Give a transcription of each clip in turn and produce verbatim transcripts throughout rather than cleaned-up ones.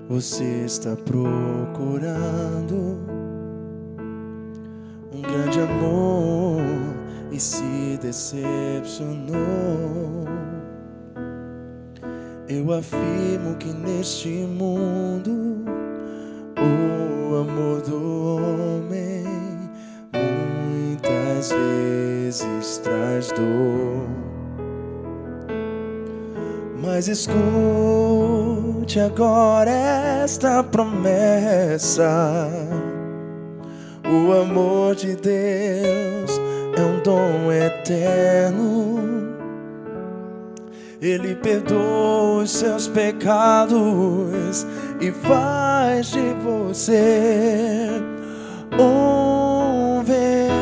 Você está procurando um grande amor e se decepcionou. Eu afirmo que neste mundo o amor do homem muitas vezes traz dor. Mas escute agora esta promessa: o amor de Deus é um dom eterno. Ele perdoa os seus pecados e faz de você um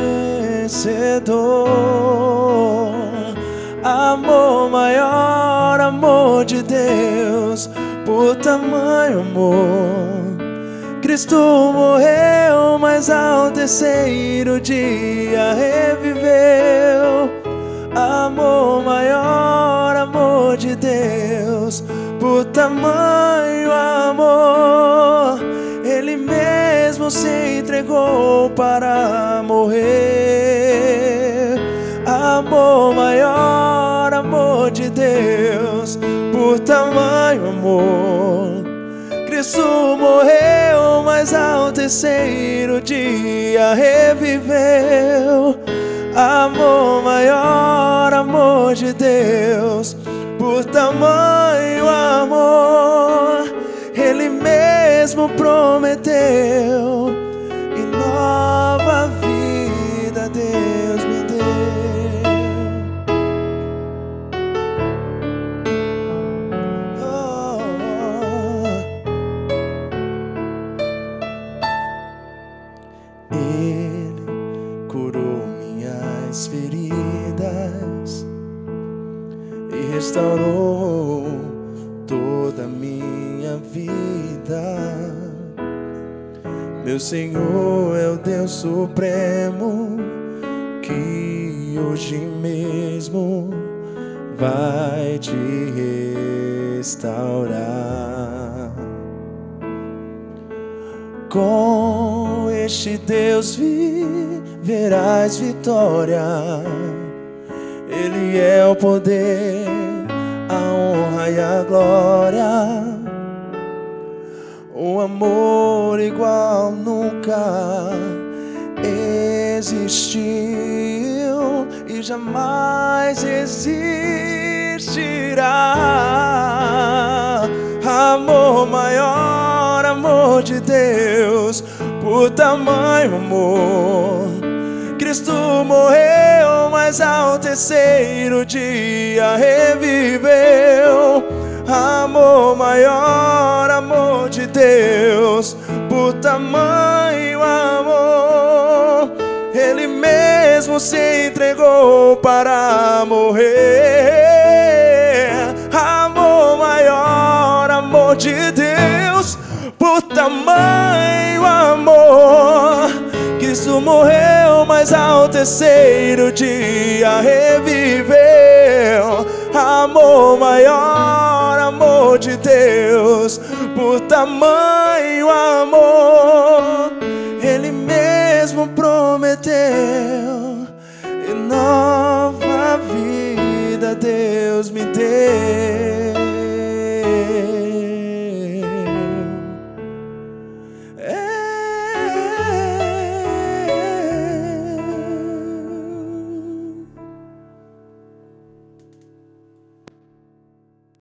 vencedor. Amor maior, amor de Deus, por tamanho amor, Cristo morreu, mas ao terceiro dia reviveu. Amor maior, amor de Deus, por tamanho amor, Ele mesmo se entregou para morrer. Amor maior, amor de Deus, por tamanho amor, Cristo morreu, mas ao terceiro dia reviveu. Amor maior, amor de Deus, por tamanho amor, Ele mesmo prometeu, e nova vida Deus me deu. Oh, oh. Ele curou minhas feridas e restaurou toda a minha vida. Meu Senhor é o Deus Supremo, que hoje mesmo vai te restaurar. Com este Deus viverás vitória. Ele é o poder, a honra e a glória. Um amor igual nunca existiu e jamais existirá. Amor maior, amor de Deus, por tamanho amor, Cristo morreu, mas ao terceiro dia reviveu. Amor maior, amor de Deus, por tamanho amor, Ele mesmo se entregou para morrer. Amor maior, amor de Deus, por tamanho amor, Cristo morreu, mas ao terceiro dia reviveu. Amor maior, amor de Deus, por tamanho amor, Ele mesmo prometeu, e nova vida Deus me deu.